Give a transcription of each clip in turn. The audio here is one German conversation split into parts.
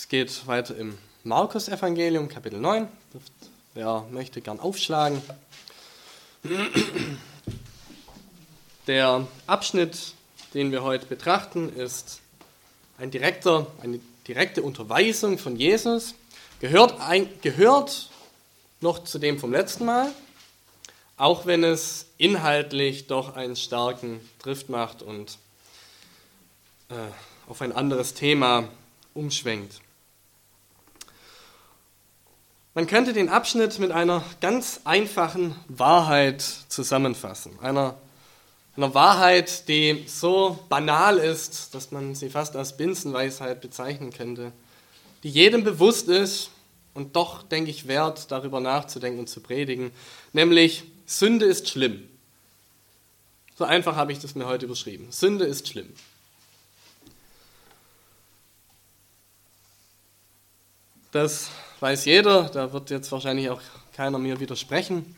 Es geht weiter im Markus-Evangelium, Kapitel 9. Wer möchte, gern aufschlagen. Der Abschnitt, den wir heute betrachten, ist eine direkte Unterweisung von Jesus. Gehört noch zu dem vom letzten Mal, auch wenn es inhaltlich doch einen starken Drift macht und auf ein anderes Thema umschwenkt. Man könnte den Abschnitt mit einer ganz einfachen Wahrheit zusammenfassen. Einer Wahrheit, die so banal ist, dass man sie fast als Binsenweisheit bezeichnen könnte, die jedem bewusst ist und doch, denke ich, wert, darüber nachzudenken und zu predigen, nämlich Sünde ist schlimm. So einfach habe ich das mir heute überschrieben. Sünde ist schlimm. Das weiß jeder, da wird jetzt wahrscheinlich auch keiner mir widersprechen.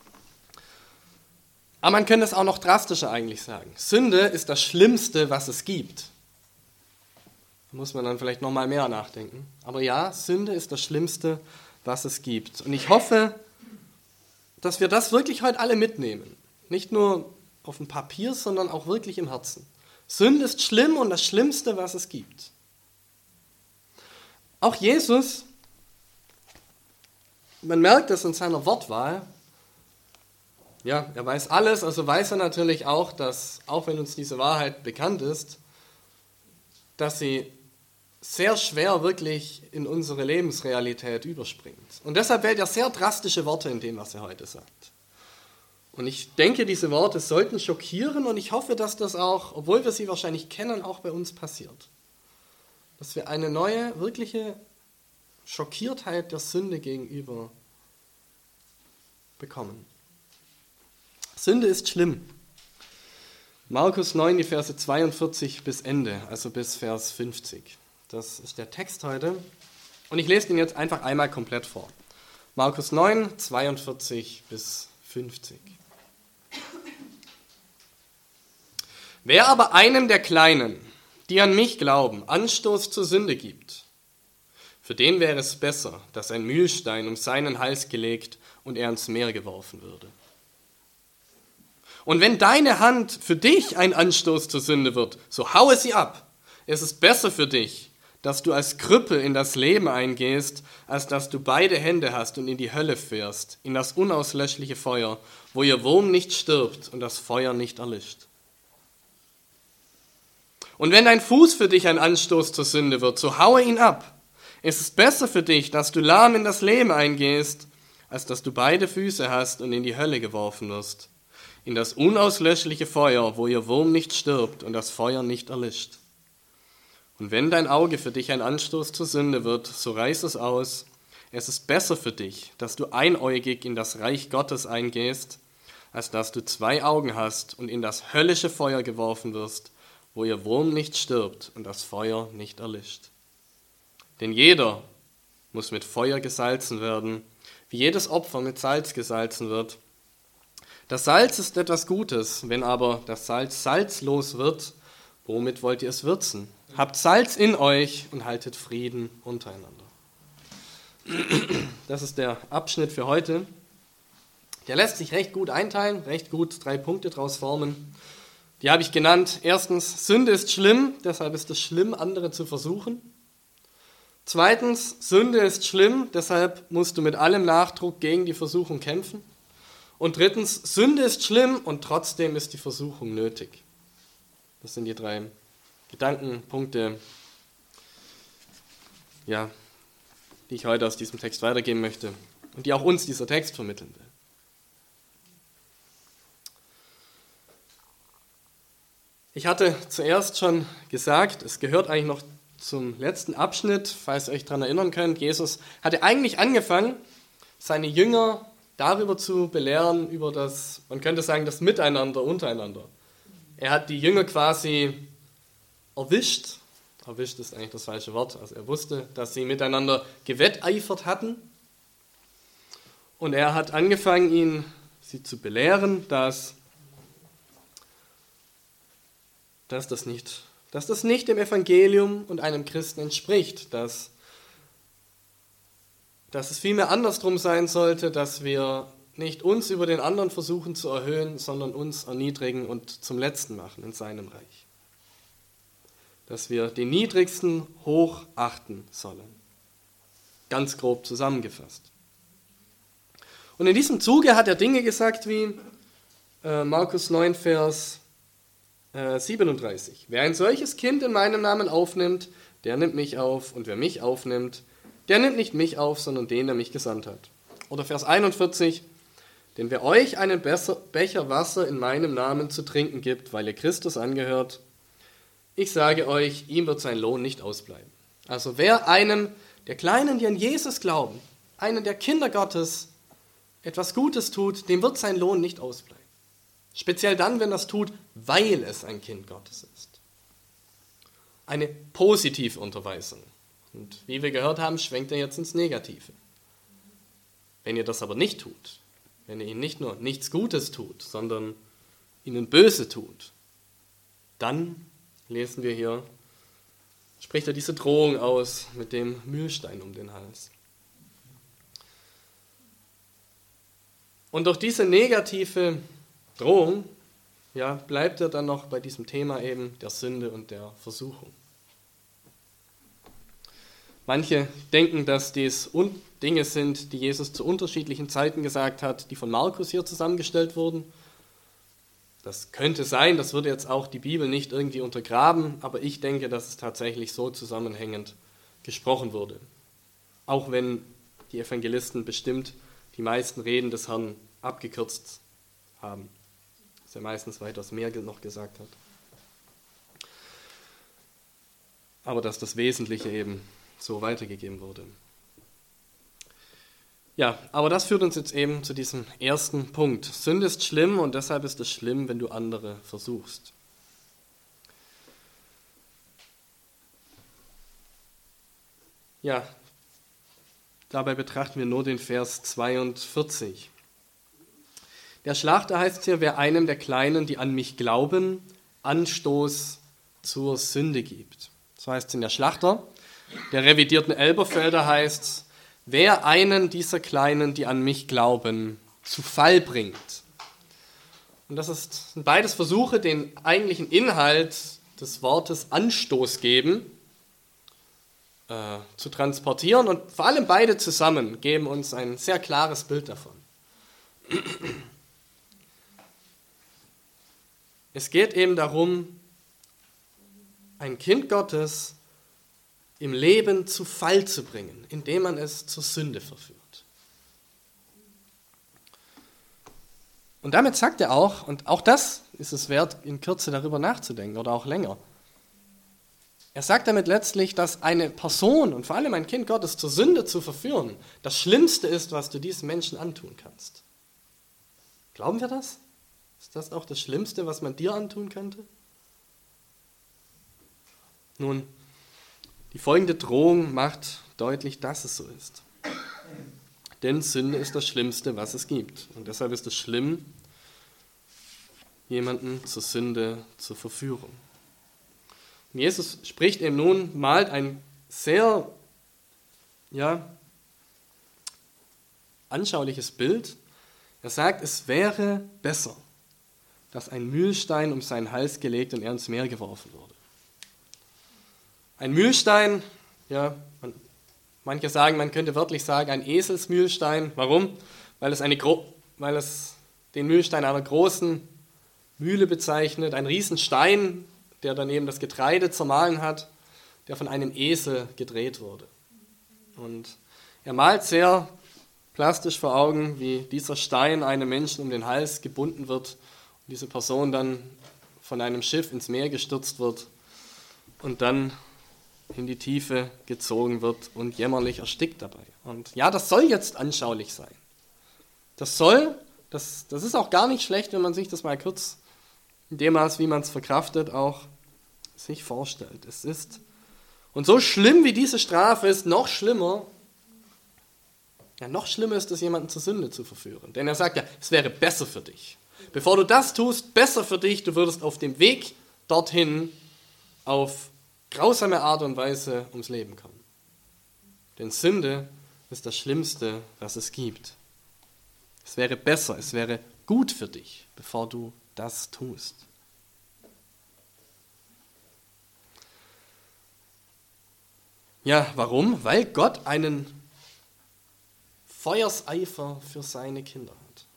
Aber man könnte es auch noch drastischer eigentlich sagen. Sünde ist das Schlimmste, was es gibt. Da muss man dann vielleicht noch mal mehr nachdenken. Aber ja, Sünde ist das Schlimmste, was es gibt. Und ich hoffe, dass wir das wirklich heute alle mitnehmen. Nicht nur auf dem Papier, sondern auch wirklich im Herzen. Sünde ist schlimm und das Schlimmste, was es gibt. Auch Jesus, man merkt es in seiner Wortwahl, ja, er weiß alles, also weiß er natürlich auch, dass, auch wenn uns diese Wahrheit bekannt ist, dass sie sehr schwer wirklich in unsere Lebensrealität überspringt. Und deshalb wählt er sehr drastische Worte in dem, was er heute sagt. Und ich denke, diese Worte sollten schockieren und ich hoffe, dass das auch, obwohl wir sie wahrscheinlich kennen, auch bei uns passiert. Dass wir eine neue, wirkliche Schockiertheit der Sünde gegenüber bekommen. Sünde ist schlimm. Markus 9, die Verse 42 bis Ende, also bis Vers 50. Das ist der Text heute. Und ich lese den jetzt einfach einmal komplett vor. Markus 9, 42 bis 50. Wer aber einem der Kleinen, die an mich glauben, Anstoß zur Sünde gibt, für den wäre es besser, dass ein Mühlstein um seinen Hals gelegt und er ins Meer geworfen würde. Und wenn deine Hand für dich ein Anstoß zur Sünde wird, so haue sie ab. Es ist besser für dich, dass du als Krüppel in das Leben eingehst, als dass du beide Hände hast und in die Hölle fährst, in das unauslöschliche Feuer, wo ihr Wurm nicht stirbt und das Feuer nicht erlischt. Und wenn dein Fuß für dich ein Anstoß zur Sünde wird, so haue ihn ab. Es ist besser für dich, dass du lahm in das Leben eingehst, als dass du beide Füße hast und in die Hölle geworfen wirst, in das unauslöschliche Feuer, wo ihr Wurm nicht stirbt und das Feuer nicht erlischt. Und wenn dein Auge für dich ein Anstoß zur Sünde wird, so reiß es aus. Es ist besser für dich, dass du einäugig in das Reich Gottes eingehst, als dass du zwei Augen hast und in das höllische Feuer geworfen wirst, wo ihr Wurm nicht stirbt und das Feuer nicht erlischt. Denn jeder muss mit Feuer gesalzen werden, wie jedes Opfer mit Salz gesalzen wird. Das Salz ist etwas Gutes, wenn aber das Salz salzlos wird, womit wollt ihr es würzen? Habt Salz in euch und haltet Frieden untereinander. Das ist der Abschnitt für heute. Der lässt sich recht gut einteilen, recht gut 3 Punkte daraus formen. Die habe ich genannt. Erstens, Sünde ist schlimm, deshalb ist es schlimm, andere zu versuchen. Zweitens, Sünde ist schlimm, deshalb musst du mit allem Nachdruck gegen die Versuchung kämpfen. Und drittens, Sünde ist schlimm und trotzdem ist die Versuchung nötig. Das sind die 3 Gedankenpunkte, ja, die ich heute aus diesem Text weitergeben möchte und die auch uns dieser Text vermitteln will. Ich hatte zuerst schon gesagt, es gehört eigentlich noch zum letzten Abschnitt, falls ihr euch daran erinnern könnt. Jesus hatte eigentlich angefangen, seine Jünger darüber zu belehren, über das, man könnte sagen, das Miteinander untereinander. Er hat die Jünger quasi erwischt ist eigentlich das falsche Wort, also er wusste, dass sie miteinander gewetteifert hatten. Und er hat angefangen, sie zu belehren, dass das nicht dem Evangelium und einem Christen entspricht, dass dass es vielmehr andersrum sein sollte, dass wir nicht uns über den anderen versuchen zu erhöhen, sondern uns erniedrigen und zum Letzten machen in seinem Reich. Dass wir den Niedrigsten hoch achten sollen. Ganz grob zusammengefasst. Und in diesem Zuge hat er Dinge gesagt wie Markus 9, Vers 37. Wer ein solches Kind in meinem Namen aufnimmt, der nimmt mich auf. Und wer mich aufnimmt, der nimmt nicht mich auf, sondern den, der mich gesandt hat. Oder Vers 41. Denn wer euch einen Becher Wasser in meinem Namen zu trinken gibt, weil ihr Christus angehört, ich sage euch, ihm wird sein Lohn nicht ausbleiben. Also wer einem der Kleinen, die an Jesus glauben, einen der Kinder Gottes, etwas Gutes tut, dem wird sein Lohn nicht ausbleiben. Speziell dann, wenn er es tut, weil es ein Kind Gottes ist. Eine positive Unterweisung. Und wie wir gehört haben, schwenkt er jetzt ins Negative. Wenn ihr das aber nicht tut, wenn ihr ihnen nicht nur nichts Gutes tut, sondern ihnen Böse tut, dann lesen wir hier, spricht er diese Drohung aus mit dem Mühlstein um den Hals. Und durch diese negative Drohung, ja, bleibt er dann noch bei diesem Thema eben der Sünde und der Versuchung. Manche denken, dass dies Dinge sind, die Jesus zu unterschiedlichen Zeiten gesagt hat, die von Markus hier zusammengestellt wurden. Das könnte sein, das würde jetzt auch die Bibel nicht irgendwie untergraben, aber ich denke, dass es tatsächlich so zusammenhängend gesprochen wurde. Auch wenn die Evangelisten bestimmt die meisten Reden des Herrn abgekürzt haben. Dass er meistens weitaus mehr noch gesagt hat. Aber dass das Wesentliche eben so weitergegeben wurde. Ja, aber das führt uns jetzt eben zu diesem ersten Punkt. Sünde ist schlimm und deshalb ist es schlimm, wenn du andere versuchst. Ja, dabei betrachten wir nur den Vers 42. Der Schlachter heißt hier, wer einem der Kleinen, die an mich glauben, Anstoß zur Sünde gibt. So heißt es in der Schlachter. Der revidierten Elberfelder heißt es, wer einen dieser Kleinen, die an mich glauben, zu Fall bringt. Und das sind beides Versuche, den eigentlichen Inhalt des Wortes Anstoß geben, zu transportieren. Und vor allem beide zusammen geben uns ein sehr klares Bild davon. Es geht eben darum, ein Kind Gottes im Leben zu Fall zu bringen, indem man es zur Sünde verführt. Und damit sagt er auch, und auch das ist es wert, in Kürze darüber nachzudenken oder auch länger. Er sagt damit letztlich, dass eine Person und vor allem ein Kind Gottes zur Sünde zu verführen, das Schlimmste ist, was du diesen Menschen antun kannst. Glauben wir das? Ist das auch das Schlimmste, was man dir antun könnte? Nun, die folgende Drohung macht deutlich, dass es so ist. Denn Sünde ist das Schlimmste, was es gibt. Und deshalb ist es schlimm, jemanden zur Sünde zu verführen. Und Jesus spricht eben nun, malt ein sehr anschauliches Bild. Er sagt, es wäre besser, dass ein Mühlstein um seinen Hals gelegt und er ins Meer geworfen wurde. Ein Mühlstein, manche sagen, man könnte wörtlich sagen, ein Eselsmühlstein. Warum? Weil es den Mühlstein einer großen Mühle bezeichnet, ein Riesenstein, der dann eben das Getreide zermahlen hat, der von einem Esel gedreht wurde. Und er malt sehr plastisch vor Augen, wie dieser Stein einem Menschen um den Hals gebunden wird und diese Person dann von einem Schiff ins Meer gestürzt wird und dann in die Tiefe gezogen wird und jämmerlich erstickt dabei. Und ja, das soll jetzt anschaulich sein. Das ist auch gar nicht schlecht, wenn man sich das mal kurz in dem Maß, wie man es verkraftet, auch sich vorstellt. Es ist, und so schlimm wie diese Strafe ist, noch schlimmer ist es, jemanden zur Sünde zu verführen. Denn er sagt ja, es wäre besser für dich. Bevor du das tust, besser für dich, du würdest auf dem Weg dorthin auf grausame Art und Weise ums Leben kommen. Denn Sünde ist das Schlimmste, was es gibt. Es wäre besser, es wäre gut für dich, bevor du das tust. Ja, warum? Weil Gott einen Feuerseifer für seine Kinder hat.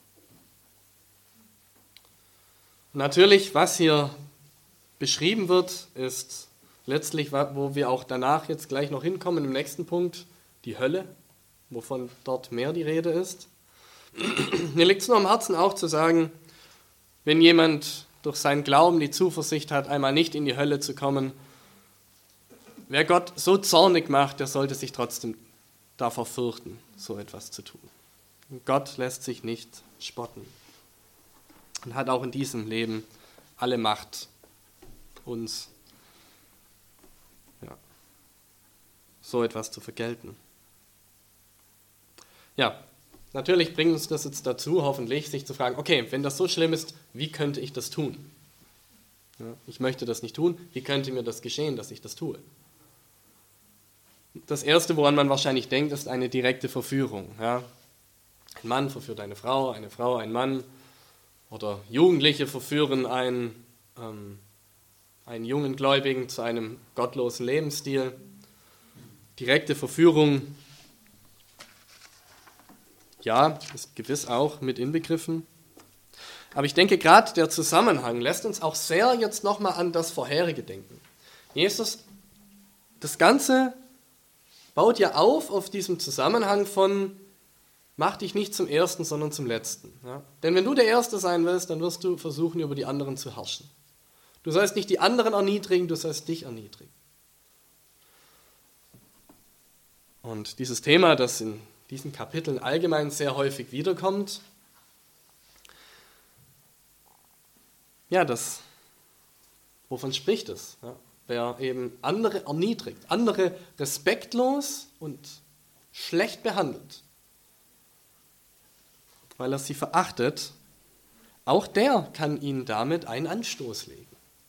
Und natürlich, was hier beschrieben wird, ist letztlich, wo wir auch danach jetzt gleich noch hinkommen, im nächsten Punkt, die Hölle, wovon dort mehr die Rede ist. Mir liegt es nur am Herzen auch zu sagen, wenn jemand durch seinen Glauben die Zuversicht hat, einmal nicht in die Hölle zu kommen, wer Gott so zornig macht, der sollte sich trotzdem davor fürchten, so etwas zu tun. Und Gott lässt sich nicht spotten und hat auch in diesem Leben alle Macht, uns so etwas zu vergelten. Ja, natürlich bringt uns das jetzt dazu, hoffentlich, sich zu fragen, okay, wenn das so schlimm ist, wie könnte ich das tun? Ja, ich möchte das nicht tun, wie könnte mir das geschehen, dass ich das tue? Das Erste, woran man wahrscheinlich denkt, ist eine direkte Verführung. Ja? Ein Mann verführt eine Frau einen Mann, oder Jugendliche verführen einen jungen Gläubigen zu einem gottlosen Lebensstil. Direkte Verführung, ja, ist gewiss auch mit inbegriffen. Aber ich denke, gerade der Zusammenhang lässt uns auch sehr jetzt nochmal an das Vorherige denken. Jesus, das Ganze baut ja auf diesem Zusammenhang von, mach dich nicht zum Ersten, sondern zum Letzten. Ja? Denn wenn du der Erste sein willst, dann wirst du versuchen, über die anderen zu herrschen. Du sollst nicht die anderen erniedrigen, du sollst dich erniedrigen. Und dieses Thema, das in diesen Kapiteln allgemein sehr häufig wiederkommt, ja, wovon spricht es? Ja? Wer eben andere erniedrigt, andere respektlos und schlecht behandelt, weil er sie verachtet, auch der kann ihnen damit einen Anstoß legen.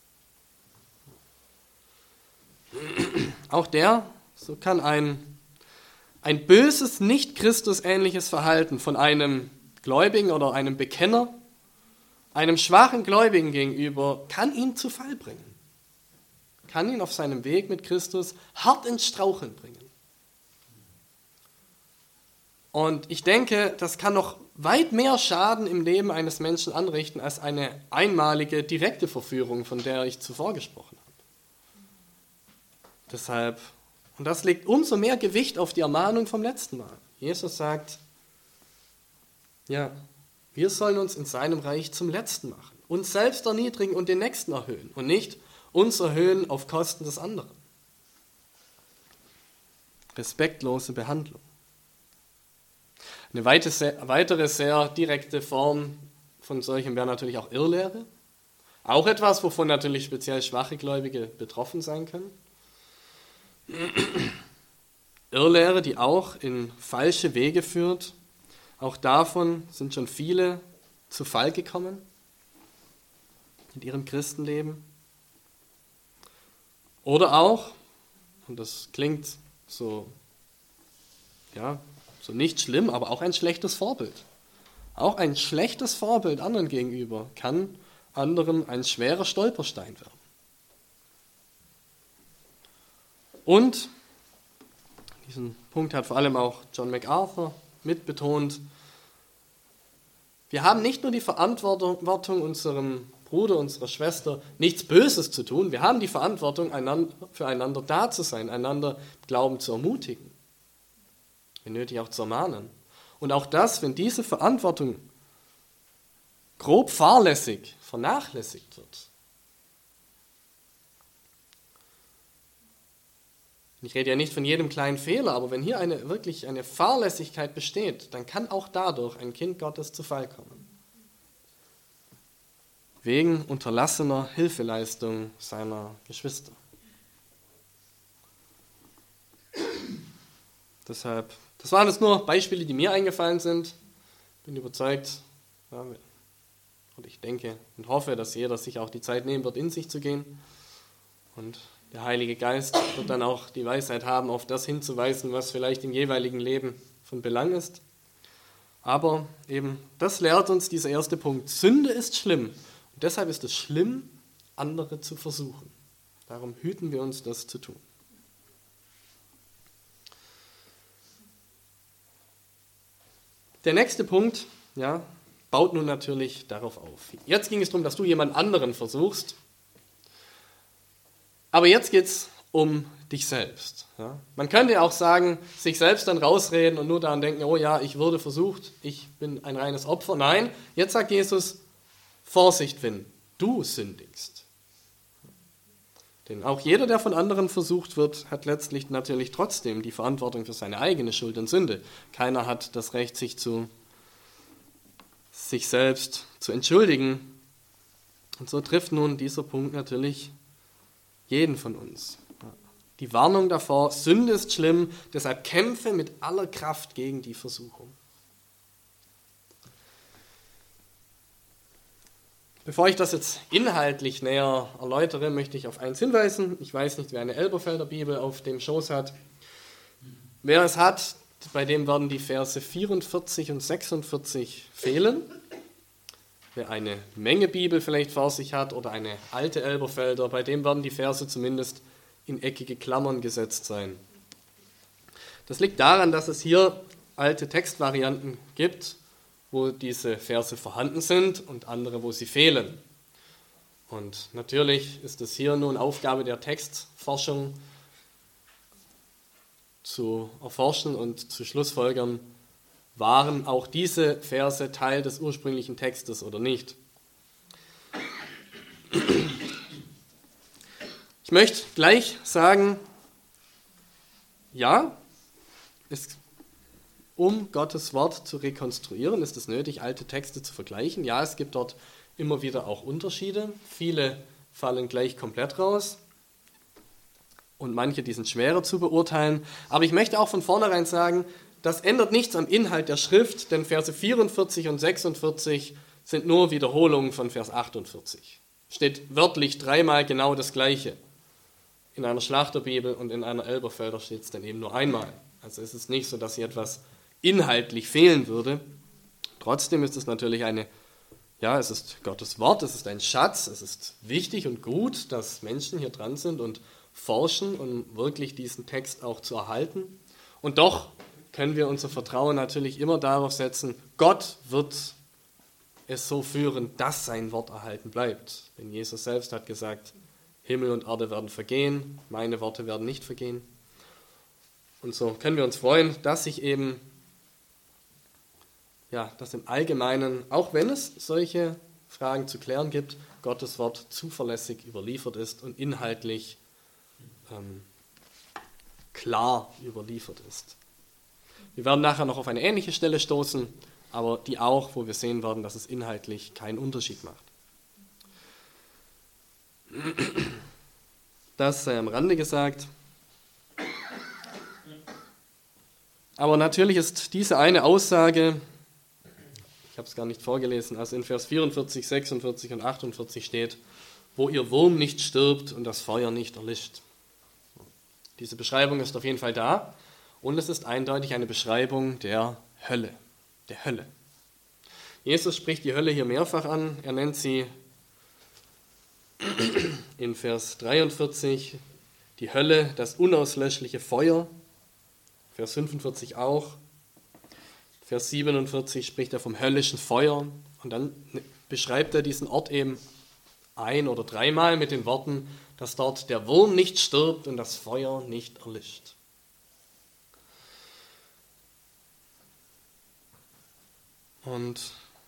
Auch der, so kann ein böses, nicht Christusähnliches Verhalten von einem Gläubigen oder einem Bekenner, einem schwachen Gläubigen gegenüber, kann ihn zu Fall bringen. Kann ihn auf seinem Weg mit Christus hart ins Straucheln bringen. Und ich denke, das kann noch weit mehr Schaden im Leben eines Menschen anrichten, als eine einmalige, direkte Verführung, von der ich zuvor gesprochen habe. Deshalb, und das legt umso mehr Gewicht auf die Ermahnung vom letzten Mal. Jesus sagt, ja, wir sollen uns in seinem Reich zum Letzten machen, uns selbst erniedrigen und den Nächsten erhöhen und nicht uns erhöhen auf Kosten des anderen. Respektlose Behandlung. Eine weitere sehr direkte Form von solchem wäre natürlich auch Irrlehre. Auch etwas, wovon natürlich speziell schwache Gläubige betroffen sein können. Irrlehre, die auch in falsche Wege führt. Auch davon sind schon viele zu Fall gekommen in ihrem Christenleben. Oder auch, und das klingt so nicht schlimm, aber auch ein schlechtes Vorbild. Auch ein schlechtes Vorbild anderen gegenüber kann anderen ein schwerer Stolperstein werden. Und, diesen Punkt hat vor allem auch John MacArthur mitbetont, wir haben nicht nur die Verantwortung, unserem Bruder, unserer Schwester nichts Böses zu tun, wir haben die Verantwortung, füreinander da zu sein, einander im Glauben zu ermutigen, wenn nötig auch zu ermahnen. Und auch das, wenn diese Verantwortung grob fahrlässig vernachlässigt wird. Ich rede ja nicht von jedem kleinen Fehler, aber wenn hier wirklich eine Fahrlässigkeit besteht, dann kann auch dadurch ein Kind Gottes zu Fall kommen. Wegen unterlassener Hilfeleistung seiner Geschwister. Deshalb, das waren jetzt nur Beispiele, die mir eingefallen sind. Bin überzeugt, und ich denke und hoffe, dass jeder sich auch die Zeit nehmen wird, in sich zu gehen. Und der Heilige Geist wird dann auch die Weisheit haben, auf das hinzuweisen, was vielleicht im jeweiligen Leben von Belang ist. Aber eben, das lehrt uns dieser erste Punkt. Sünde ist schlimm. Und deshalb ist es schlimm, andere zu versuchen. Darum hüten wir uns, das zu tun. Der nächste Punkt, ja, baut nun natürlich darauf auf. Jetzt ging es darum, dass du jemand anderen versuchst. Aber jetzt geht es um dich selbst. Ja. Man könnte auch sagen, sich selbst dann rausreden und nur daran denken, oh ja, ich wurde versucht, ich bin ein reines Opfer. Nein, jetzt sagt Jesus, Vorsicht, wenn du sündigst. Denn auch jeder, der von anderen versucht wird, hat letztlich natürlich trotzdem die Verantwortung für seine eigene Schuld und Sünde. Keiner hat das Recht, sich selbst zu entschuldigen. Und so trifft nun dieser Punkt natürlich jeden von uns. Die Warnung davor, Sünde ist schlimm, deshalb kämpfe mit aller Kraft gegen die Versuchung. Bevor ich das jetzt inhaltlich näher erläutere, möchte ich auf eins hinweisen. Ich weiß nicht, wer eine Elberfelder Bibel auf dem Schoß hat. Wer es hat, bei dem werden die Verse 44 und 46 fehlen. Wer eine Menge Bibel vielleicht vor sich hat oder eine alte Elberfelder, bei dem werden die Verse zumindest in eckige Klammern gesetzt sein. Das liegt daran, dass es hier alte Textvarianten gibt, wo diese Verse vorhanden sind und andere, wo sie fehlen. Und natürlich ist es hier nun Aufgabe der Textforschung, zu erforschen und zu schlussfolgern, waren auch diese Verse Teil des ursprünglichen Textes oder nicht. Ich möchte gleich sagen, ja, um Gottes Wort zu rekonstruieren, ist es nötig, alte Texte zu vergleichen. Ja, es gibt dort immer wieder auch Unterschiede. Viele fallen gleich komplett raus und manche, die sind schwerer zu beurteilen. Aber ich möchte auch von vornherein sagen, das ändert nichts am Inhalt der Schrift, denn Verse 44 und 46 sind nur Wiederholungen von Vers 48. Steht wörtlich dreimal genau das Gleiche. In einer Schlachterbibel und in einer Elberfelder steht es dann eben nur einmal. Also es ist nicht so, dass hier etwas inhaltlich fehlen würde. Trotzdem ist es natürlich es ist Gottes Wort, es ist ein Schatz, es ist wichtig und gut, dass Menschen hier dran sind und forschen, um wirklich diesen Text auch zu erhalten. Und doch können wir unser Vertrauen natürlich immer darauf setzen, Gott wird es so führen, dass sein Wort erhalten bleibt. Denn Jesus selbst hat gesagt, Himmel und Erde werden vergehen, meine Worte werden nicht vergehen. Und so können wir uns freuen, dass sich eben, dass im Allgemeinen, auch wenn es solche Fragen zu klären gibt, Gottes Wort zuverlässig überliefert ist und inhaltlich klar überliefert ist. Wir werden nachher noch auf eine ähnliche Stelle stoßen, aber die auch, wo wir sehen werden, dass es inhaltlich keinen Unterschied macht. Das sei am Rande gesagt. Aber natürlich ist diese eine Aussage, ich habe es gar nicht vorgelesen, also in Vers 44, 46 und 48 steht, wo ihr Wurm nicht stirbt und das Feuer nicht erlischt. Diese Beschreibung ist auf jeden Fall da und es ist eindeutig eine Beschreibung der Hölle. Der Hölle. Jesus spricht die Hölle hier mehrfach an. Er nennt sie in Vers 43 die Hölle, das unauslöschliche Feuer. Vers 45 auch. Vers 47 spricht er vom höllischen Feuer. Und dann beschreibt er diesen Ort eben ein- oder dreimal mit den Worten, dass dort der Wurm nicht stirbt und das Feuer nicht erlischt. Und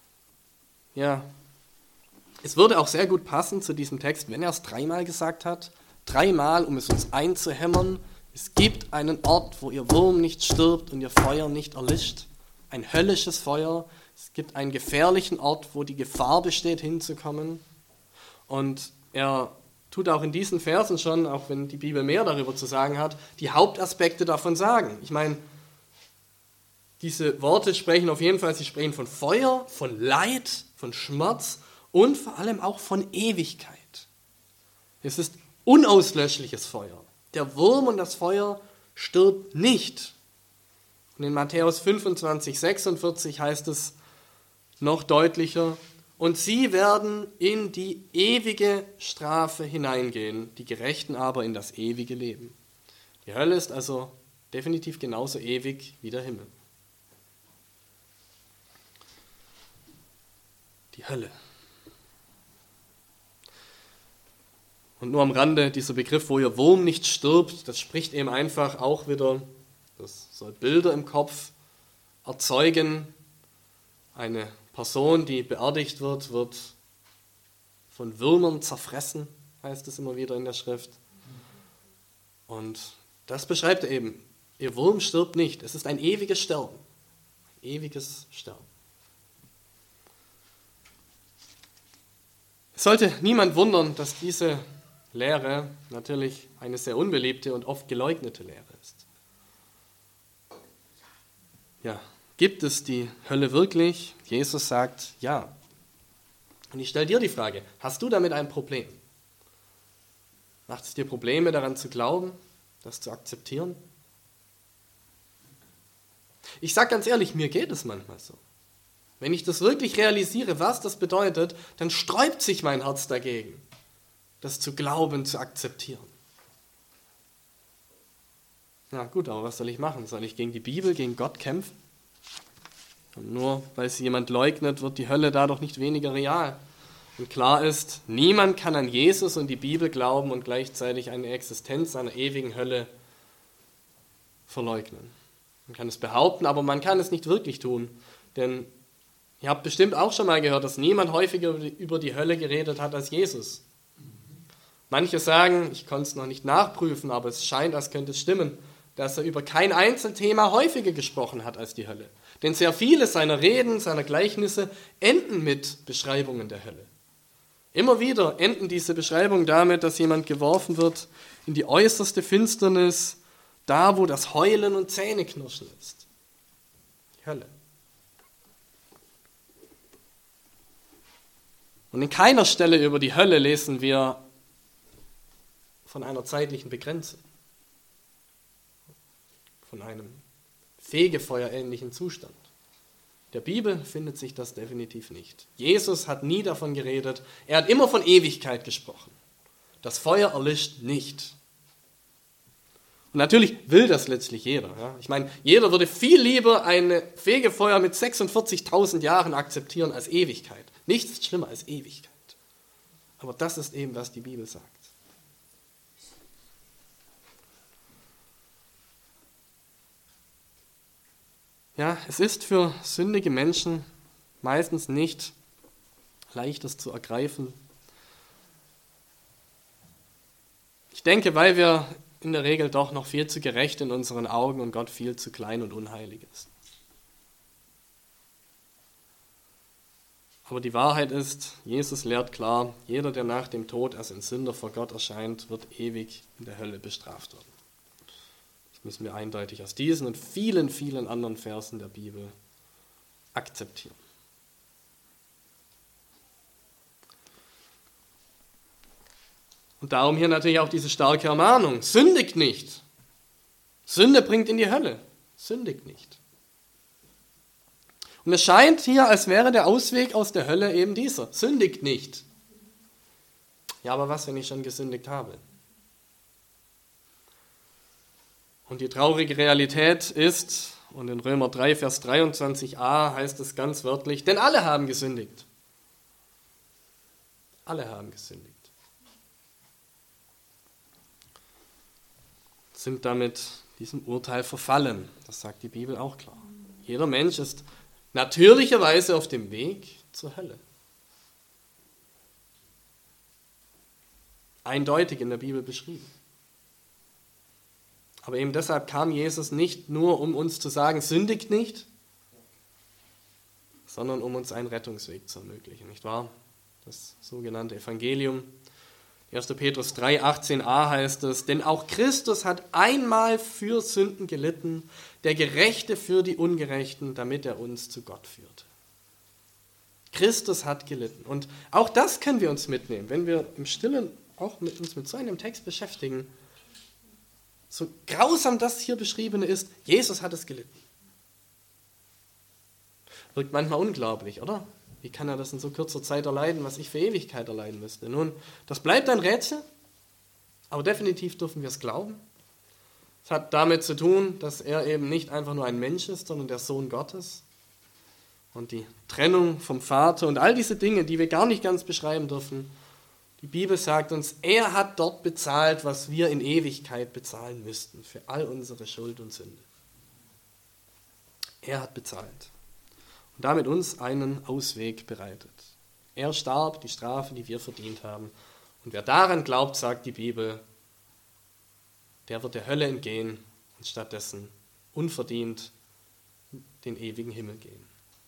es würde auch sehr gut passen zu diesem Text, wenn er es dreimal gesagt hat. Dreimal, um es uns einzuhämmern. Es gibt einen Ort, wo ihr Wurm nicht stirbt und ihr Feuer nicht erlischt. Ein höllisches Feuer. Es gibt einen gefährlichen Ort, wo die Gefahr besteht, hinzukommen. Und er tut auch in diesen Versen schon, auch wenn die Bibel mehr darüber zu sagen hat, die Hauptaspekte davon sagen. Ich meine, diese Worte sprechen auf jeden Fall, sie sprechen von Feuer, von Leid, von Schmerz und vor allem auch von Ewigkeit. Es ist unauslöschliches Feuer. Der Wurm und das Feuer stirbt nicht. Und in Matthäus 25, 46 heißt es noch deutlicher, und sie werden in die ewige Strafe hineingehen, die Gerechten aber in das ewige Leben. Die Hölle ist also definitiv genauso ewig wie der Himmel. Die Hölle. Und nur am Rande dieser Begriff, wo ihr Wurm nicht stirbt, das spricht eben einfach auch wieder, das soll Bilder im Kopf erzeugen. Eine Person, die beerdigt wird, wird von Würmern zerfressen, heißt es immer wieder in der Schrift. Und das beschreibt er eben. Ihr Wurm stirbt nicht. Es ist ein ewiges Sterben. Ein ewiges Sterben. Es sollte niemand wundern, dass diese Lehre natürlich eine sehr unbeliebte und oft geleugnete Lehre ist. Ja, gibt es die Hölle wirklich? Jesus sagt ja. Und ich stelle dir die Frage, hast du damit ein Problem? Macht es dir Probleme, daran zu glauben, das zu akzeptieren? Ich sage ganz ehrlich, mir geht es manchmal so. Wenn ich das wirklich realisiere, was das bedeutet, dann sträubt sich mein Herz dagegen, das zu glauben, zu akzeptieren. Ja gut, aber was soll ich machen? Soll ich gegen die Bibel, gegen Gott kämpfen? Und nur weil sie jemand leugnet, wird die Hölle dadurch nicht weniger real. Und klar ist, niemand kann an Jesus und die Bibel glauben und gleichzeitig eine Existenz einer ewigen Hölle verleugnen. Man kann es behaupten, aber man kann es nicht wirklich tun. Denn ihr habt bestimmt auch schon mal gehört, dass niemand häufiger über die Hölle geredet hat als Jesus. Manche sagen, ich konnte es noch nicht nachprüfen, aber es scheint, als könnte es stimmen, dass er über kein Einzelthema häufiger gesprochen hat als die Hölle. Denn sehr viele seiner Reden, seiner Gleichnisse enden mit Beschreibungen der Hölle. Immer wieder enden diese Beschreibungen damit, dass jemand geworfen wird in die äußerste Finsternis, da wo das Heulen und Zähneknirschen ist. Die Hölle. Und in keiner Stelle über die Hölle lesen wir von einer zeitlichen Begrenzung, von einem fegefeuerähnlichen Zustand. Der Bibel findet sich das definitiv nicht. Jesus hat nie davon geredet, er hat immer von Ewigkeit gesprochen. Das Feuer erlischt nicht. Und natürlich will das letztlich jeder. Ja? Ich meine, jeder würde viel lieber ein Fegefeuer mit 46.000 Jahren akzeptieren als Ewigkeit. Nichts ist schlimmer als Ewigkeit. Aber das ist eben, was die Bibel sagt. Ja, es ist für sündige Menschen meistens nicht leicht, das zu ergreifen. Ich denke, weil wir in der Regel doch noch viel zu gerecht in unseren Augen und Gott viel zu klein und unheilig ist. Aber die Wahrheit ist, Jesus lehrt klar, jeder, der nach dem Tod als ein Sünder vor Gott erscheint, wird ewig in der Hölle bestraft werden. Das müssen wir eindeutig aus diesen und vielen, vielen anderen Versen der Bibel akzeptieren. Und darum hier natürlich auch diese starke Ermahnung. Sündigt nicht. Sünde bringt in die Hölle. Sündigt nicht. Und es scheint hier, als wäre der Ausweg aus der Hölle eben dieser. Sündigt nicht. Ja, aber was, wenn ich schon gesündigt habe? Und die traurige Realität ist, und in Römer 3, Vers 23a heißt es ganz wörtlich, denn alle haben gesündigt. Alle haben gesündigt. Sind damit diesem Urteil verfallen. Das sagt die Bibel auch klar. Jeder Mensch ist natürlicherweise auf dem Weg zur Hölle. Eindeutig in der Bibel beschrieben. Aber eben deshalb kam Jesus nicht nur, um uns zu sagen, sündigt nicht, sondern um uns einen Rettungsweg zu ermöglichen, nicht wahr? Das sogenannte Evangelium. 1. Petrus 3, 18a heißt es, denn auch Christus hat einmal für Sünden gelitten, der Gerechte für die Ungerechten, damit er uns zu Gott führt. Christus hat gelitten. Und auch das können wir uns mitnehmen, wenn wir im Stillen auch uns mit so einem Text beschäftigen. So grausam das hier Beschriebene ist, Jesus hat es gelitten. Wirkt manchmal unglaublich, oder? Wie kann er das in so kurzer Zeit erleiden, was ich für Ewigkeit erleiden müsste? Nun, das bleibt ein Rätsel, aber definitiv dürfen wir es glauben. Es hat damit zu tun, dass er eben nicht einfach nur ein Mensch ist, sondern der Sohn Gottes. Und die Trennung vom Vater und all diese Dinge, die wir gar nicht ganz beschreiben dürfen. Die Bibel sagt uns, er hat dort bezahlt, was wir in Ewigkeit bezahlen müssten, für all unsere Schuld und Sünde. Er hat bezahlt und damit uns einen Ausweg bereitet. Er starb die Strafe, die wir verdient haben. Und wer daran glaubt, sagt die Bibel, der wird der Hölle entgehen und stattdessen unverdient den ewigen Himmel gehen.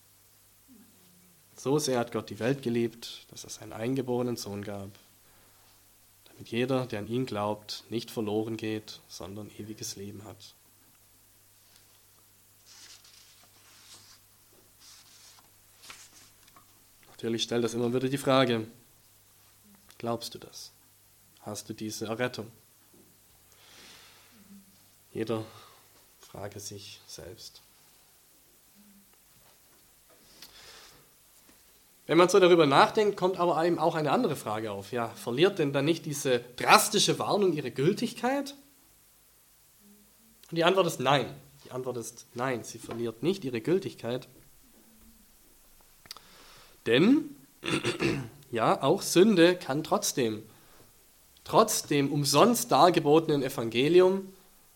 So sehr hat Gott die Welt geliebt, dass er seinen eingeborenen Sohn gab, damit jeder, der an ihn glaubt, nicht verloren geht, sondern ewiges Leben hat. Natürlich stellt das immer wieder die Frage, glaubst du das? Hast du diese Errettung? Jeder frage sich selbst. Wenn man so darüber nachdenkt, kommt aber einem auch eine andere Frage auf. Ja, verliert denn dann nicht diese drastische Warnung ihre Gültigkeit? Und die Antwort ist nein. Die Antwort ist nein, sie verliert nicht ihre Gültigkeit. Denn, ja, auch Sünde kann trotz dem umsonst dargebotenen Evangelium,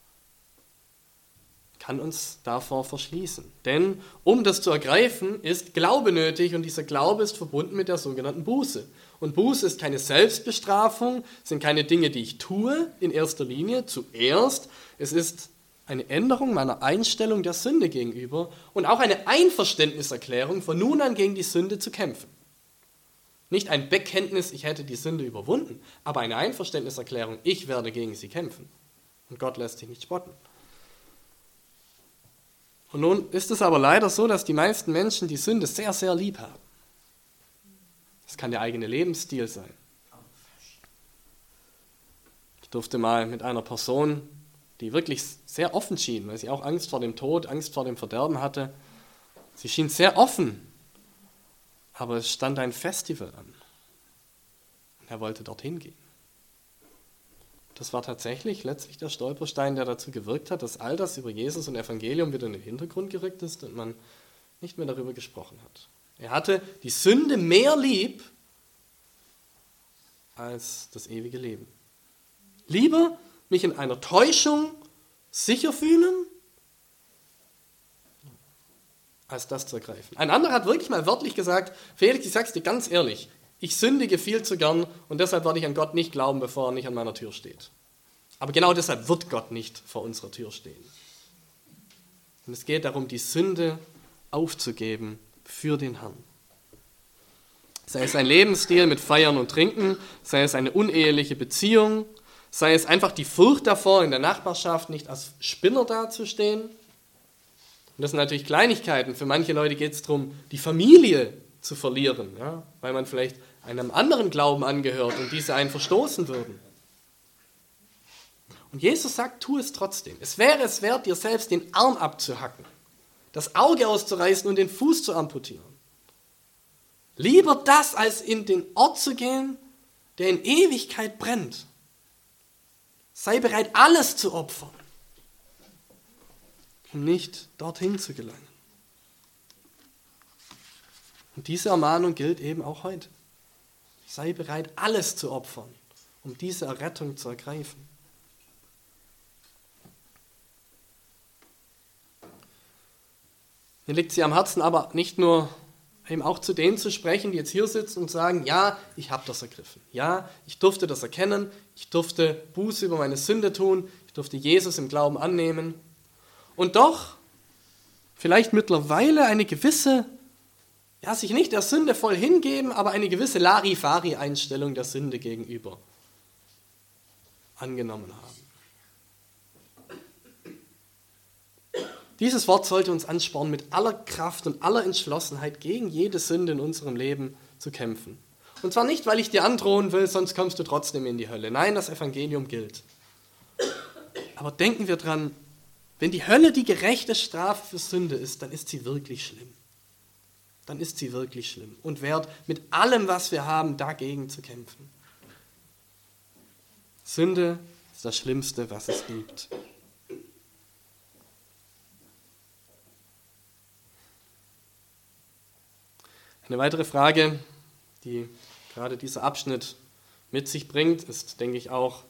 kann uns davor verschließen. Denn um das zu ergreifen, ist Glaube nötig und dieser Glaube ist verbunden mit der sogenannten Buße. Und Buße ist keine Selbstbestrafung, sind keine Dinge, die ich tue in erster Linie, zuerst. Es ist eine Änderung meiner Einstellung der Sünde gegenüber und auch eine Einverständniserklärung, von nun an gegen die Sünde zu kämpfen. Nicht ein Bekenntnis, ich hätte die Sünde überwunden, aber eine Einverständniserklärung, ich werde gegen sie kämpfen. Und Gott lässt sich nicht spotten. Und nun ist es aber leider so, dass die meisten Menschen die Sünde sehr, sehr lieb haben. Das kann der eigene Lebensstil sein. Ich durfte mal mit einer Person, die wirklich sehr offen schien, weil sie auch Angst vor dem Tod, Angst vor dem Verderben hatte. Sie schien sehr offen, aber es stand ein Festival an. Und er wollte dorthin gehen. Das war tatsächlich letztlich der Stolperstein, der dazu gewirkt hat, dass all das über Jesus und Evangelium wieder in den Hintergrund gerückt ist und man nicht mehr darüber gesprochen hat. Er hatte die Sünde mehr lieb als das ewige Leben. Lieber mich in einer Täuschung sicher fühlen, als das zu ergreifen. Ein anderer hat wirklich mal wörtlich gesagt, Felix, ich sag's dir ganz ehrlich, ich sündige viel zu gern und deshalb werde ich an Gott nicht glauben, bevor er nicht an meiner Tür steht. Aber genau deshalb wird Gott nicht vor unserer Tür stehen. Und es geht darum, die Sünde aufzugeben für den Herrn. Sei es ein Lebensstil mit Feiern und Trinken, sei es eine uneheliche Beziehung, sei es einfach die Furcht davor, in der Nachbarschaft nicht als Spinner dazustehen. Und das sind natürlich Kleinigkeiten. Für manche Leute geht es darum, die Familie zu verlieren, ja, weil man vielleicht einem anderen Glauben angehört und diese einen verstoßen würden. Und Jesus sagt, tu es trotzdem. Es wäre es wert, dir selbst den Arm abzuhacken, das Auge auszureißen und den Fuß zu amputieren. Lieber das, als in den Ort zu gehen, der in Ewigkeit brennt. Sei bereit, alles zu opfern, um nicht dorthin zu gelangen. Und diese Ermahnung gilt eben auch heute. Sei bereit, alles zu opfern, um diese Errettung zu ergreifen. Mir liegt sie am Herzen, aber nicht nur eben auch zu denen zu sprechen, die jetzt hier sitzen und sagen, ja, ich habe das ergriffen. Ja, ich durfte das erkennen, ich durfte Buße über meine Sünde tun, ich durfte Jesus im Glauben annehmen. Und doch vielleicht mittlerweile eine gewisse, ja, sich nicht der Sünde voll hingeben, aber eine gewisse Larifari-Einstellung der Sünde gegenüber angenommen haben. Dieses Wort sollte uns anspornen, mit aller Kraft und aller Entschlossenheit gegen jede Sünde in unserem Leben zu kämpfen. Und zwar nicht, weil ich dir androhen will, sonst kommst du trotzdem in die Hölle. Nein, das Evangelium gilt. Aber denken wir dran, wenn die Hölle die gerechte Strafe für Sünde ist, dann ist sie wirklich schlimm. dann ist sie wirklich schlimm und wert, mit allem, was wir haben, dagegen zu kämpfen. Sünde ist das Schlimmste, was es gibt. Eine weitere Frage, die gerade dieser Abschnitt mit sich bringt, ist, denke ich, auch,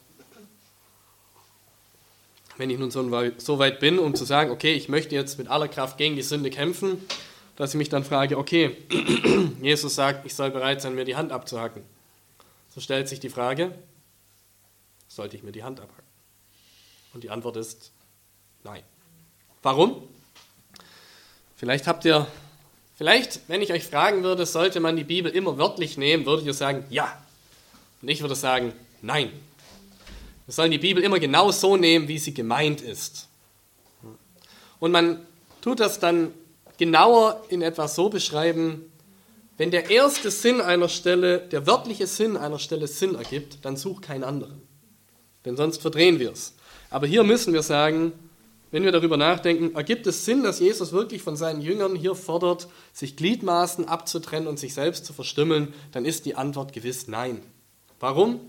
wenn ich nun so weit bin, um zu sagen, okay, ich möchte jetzt mit aller Kraft gegen die Sünde kämpfen, dass ich mich dann frage, okay, Jesus sagt, ich soll bereit sein, mir die Hand abzuhacken. So stellt sich die Frage, sollte ich mir die Hand abhacken? Und die Antwort ist nein. Warum? Vielleicht, wenn ich euch fragen würde, sollte man die Bibel immer wörtlich nehmen, würdet ihr sagen, ja. Und ich würde sagen, nein. Wir sollen die Bibel immer genau so nehmen, wie sie gemeint ist. Und man tut das dann genauer in etwa so beschreiben, wenn der erste Sinn einer Stelle, der wörtliche Sinn einer Stelle Sinn ergibt, dann such keinen anderen. Denn sonst verdrehen wir es. Aber hier müssen wir sagen, wenn wir darüber nachdenken, ergibt es Sinn, dass Jesus wirklich von seinen Jüngern hier fordert, sich Gliedmaßen abzutrennen und sich selbst zu verstümmeln, dann ist die Antwort gewiss nein. Warum?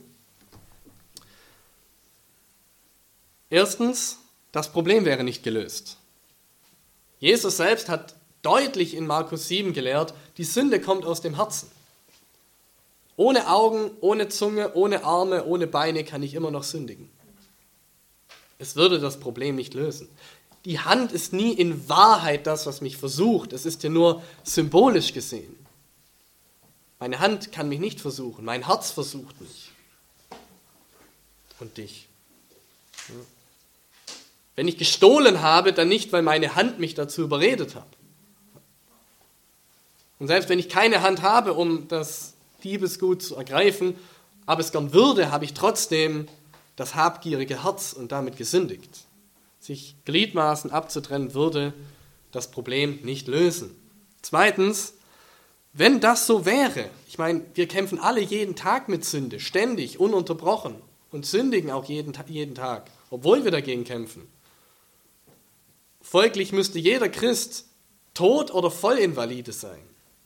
Erstens, das Problem wäre nicht gelöst. Jesus selbst hat deutlich in Markus 7 gelehrt, die Sünde kommt aus dem Herzen. Ohne Augen, ohne Zunge, ohne Arme, ohne Beine kann ich immer noch sündigen. Es würde das Problem nicht lösen. Die Hand ist nie in Wahrheit das, was mich versucht. Es ist ja nur symbolisch gesehen. Meine Hand kann mich nicht versuchen, mein Herz versucht mich. Und dich. Wenn ich gestohlen habe, dann nicht, weil meine Hand mich dazu überredet hat. Und selbst wenn ich keine Hand habe, um das Diebesgut zu ergreifen, aber es gern würde, habe ich trotzdem das habgierige Herz und damit gesündigt. Sich Gliedmaßen abzutrennen würde das Problem nicht lösen. Zweitens, wenn das so wäre, ich meine, wir kämpfen alle jeden Tag mit Sünde, ständig, ununterbrochen und sündigen auch jeden Tag, obwohl wir dagegen kämpfen. Folglich müsste jeder Christ tot oder Vollinvalide sein.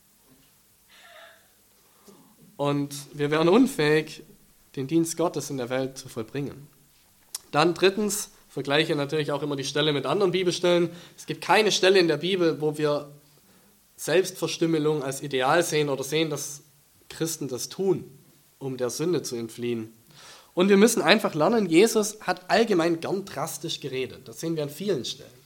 Und wir wären unfähig, den Dienst Gottes in der Welt zu vollbringen. Dann drittens, vergleiche natürlich auch immer die Stelle mit anderen Bibelstellen. Es gibt keine Stelle in der Bibel, wo wir Selbstverstümmelung als Ideal sehen oder sehen, dass Christen das tun, um der Sünde zu entfliehen. Und wir müssen einfach lernen, Jesus hat allgemein gern drastisch geredet. Das sehen wir an vielen Stellen.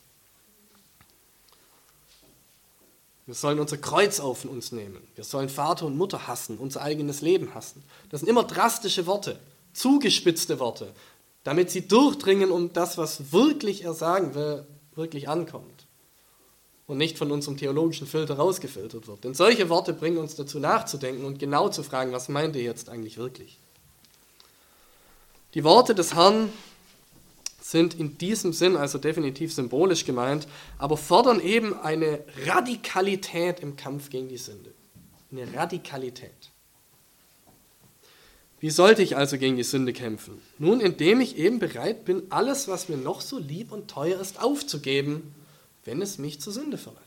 Wir sollen unser Kreuz auf uns nehmen. Wir sollen Vater und Mutter hassen, unser eigenes Leben hassen. Das sind immer drastische Worte, zugespitzte Worte, damit sie durchdringen und das, was wirklich er sagen will, wirklich ankommt. Und nicht von unserem theologischen Filter rausgefiltert wird. Denn solche Worte bringen uns dazu nachzudenken und genau zu fragen, was meint er jetzt eigentlich wirklich? Die Worte des Herrn sind in diesem Sinn also definitiv symbolisch gemeint, aber fordern eben eine Radikalität im Kampf gegen die Sünde. Eine Radikalität. Wie sollte ich also gegen die Sünde kämpfen? Nun, indem ich eben bereit bin, alles, was mir noch so lieb und teuer ist, aufzugeben, wenn es mich zur Sünde verleitet.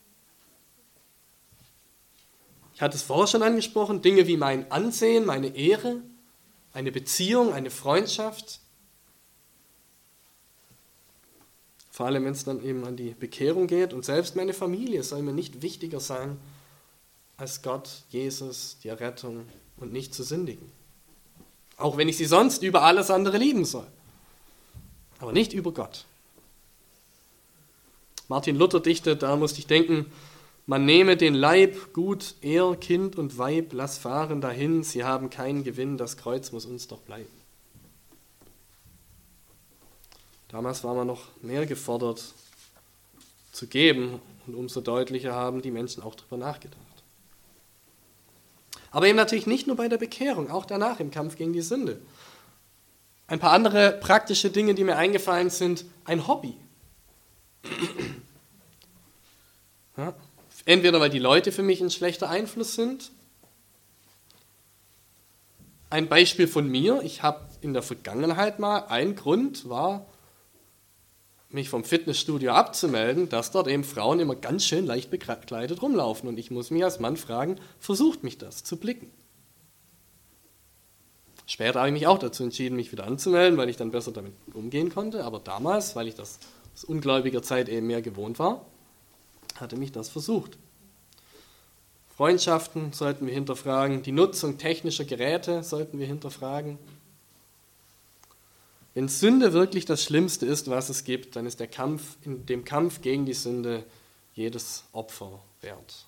Ich hatte es vorher schon angesprochen, Dinge wie mein Ansehen, meine Ehre, eine Beziehung, eine Freundschaft, vor allem, wenn es dann eben an die Bekehrung geht. Und selbst meine Familie soll mir nicht wichtiger sein als Gott, Jesus, die Errettung und nicht zu sündigen. Auch wenn ich sie sonst über alles andere lieben soll. Aber nicht über Gott. Martin Luther dichtet, da musste ich denken, man nehme den Leib, Gut, Ehr, Kind und Weib, lass fahren dahin, sie haben keinen Gewinn, das Kreuz muss uns doch bleiben. Damals war man noch mehr gefordert zu geben und umso deutlicher haben die Menschen auch darüber nachgedacht. Aber eben natürlich nicht nur bei der Bekehrung, auch danach im Kampf gegen die Sünde. Ein paar andere praktische Dinge, die mir eingefallen sind, ein Hobby. Ja, entweder weil die Leute für mich ein schlechter Einfluss sind. Ein Beispiel von mir, ich habe in der Vergangenheit mal, ein Grund war, mich vom Fitnessstudio abzumelden, dass dort eben Frauen immer ganz schön leicht bekleidet rumlaufen. Und ich muss mich als Mann fragen, versucht mich das zu blicken? Später habe ich mich auch dazu entschieden, mich wieder anzumelden, weil ich dann besser damit umgehen konnte. Aber damals, weil ich das aus ungläubiger Zeit eben mehr gewohnt war, hatte mich das versucht. Freundschaften sollten wir hinterfragen, die Nutzung technischer Geräte sollten wir hinterfragen. Wenn Sünde wirklich das Schlimmste ist, was es gibt, dann ist der Kampf, in dem Kampf gegen die Sünde jedes Opfer wert.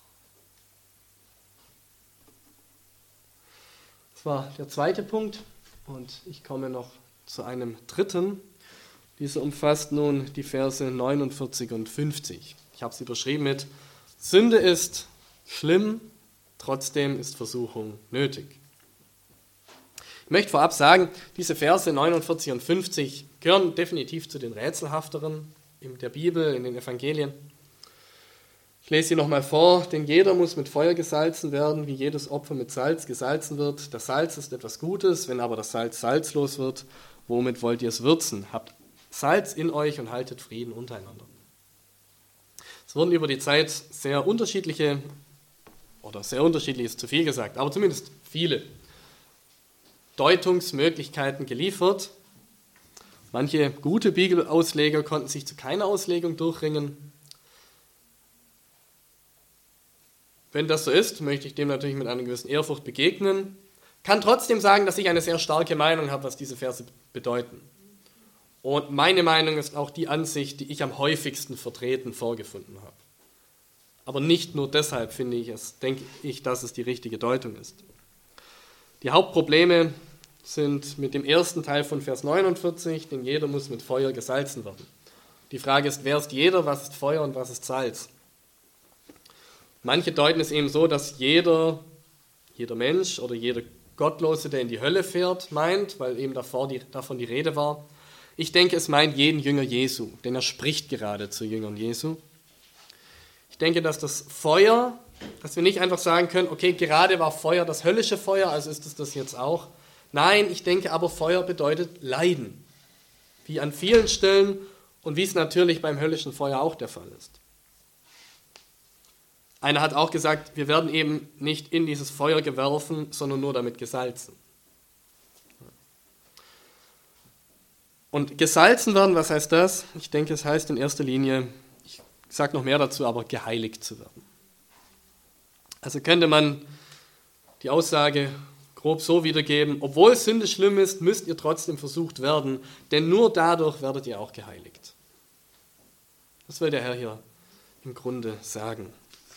Das war der zweite Punkt und ich komme noch zu einem dritten. Dieser umfasst nun die Verse 49 und 50. Ich habe es überschrieben mit: Sünde ist schlimm, trotzdem ist Versuchung nötig. Ich möchte vorab sagen, diese Verse 49 und 50 gehören definitiv zu den rätselhafteren in der Bibel, in den Evangelien. Ich lese sie nochmal vor: Denn jeder muss mit Feuer gesalzen werden, wie jedes Opfer mit Salz gesalzen wird. Das Salz ist etwas Gutes, wenn aber das Salz salzlos wird, womit wollt ihr es würzen? Habt Salz in euch und haltet Frieden untereinander. Es wurden über die Zeit sehr unterschiedliche ist zu viel gesagt, aber zumindest viele Deutungsmöglichkeiten geliefert. Manche gute Bibelausleger konnten sich zu keiner Auslegung durchringen. Wenn das so ist, möchte ich dem natürlich mit einer gewissen Ehrfurcht begegnen. Kann trotzdem sagen, dass ich eine sehr starke Meinung habe, was diese Verse bedeuten. Und meine Meinung ist auch die Ansicht, die ich am häufigsten vertreten vorgefunden habe. Aber nicht nur deshalb denke ich, dass es die richtige Deutung ist. Die Hauptprobleme sind mit dem ersten Teil von Vers 49, denn jeder muss mit Feuer gesalzen werden. Die Frage ist, wer ist jeder, was ist Feuer und was ist Salz? Manche deuten es eben so, dass jeder Mensch oder jeder Gottlose, der in die Hölle fährt, meint, weil eben davon die Rede war. Ich denke, es meint jeden Jünger Jesu, denn er spricht gerade zu Jüngern Jesu. Ich denke, dass das Feuer, dass wir nicht einfach sagen können, okay, gerade war Feuer das höllische Feuer, also ist es das jetzt auch. Nein, ich denke aber, Feuer bedeutet Leiden, wie an vielen Stellen und wie es natürlich beim höllischen Feuer auch der Fall ist. Einer hat auch gesagt, wir werden eben nicht in dieses Feuer geworfen, sondern nur damit gesalzen. Und gesalzen werden, was heißt das? Ich denke, es heißt in erster Linie, ich sage noch mehr dazu, aber geheiligt zu werden. Also könnte man die Aussage grob so wiedergeben: Obwohl Sünde schlimm ist, müsst ihr trotzdem versucht werden, denn nur dadurch werdet ihr auch geheiligt. Das will der Herr hier im Grunde sagen.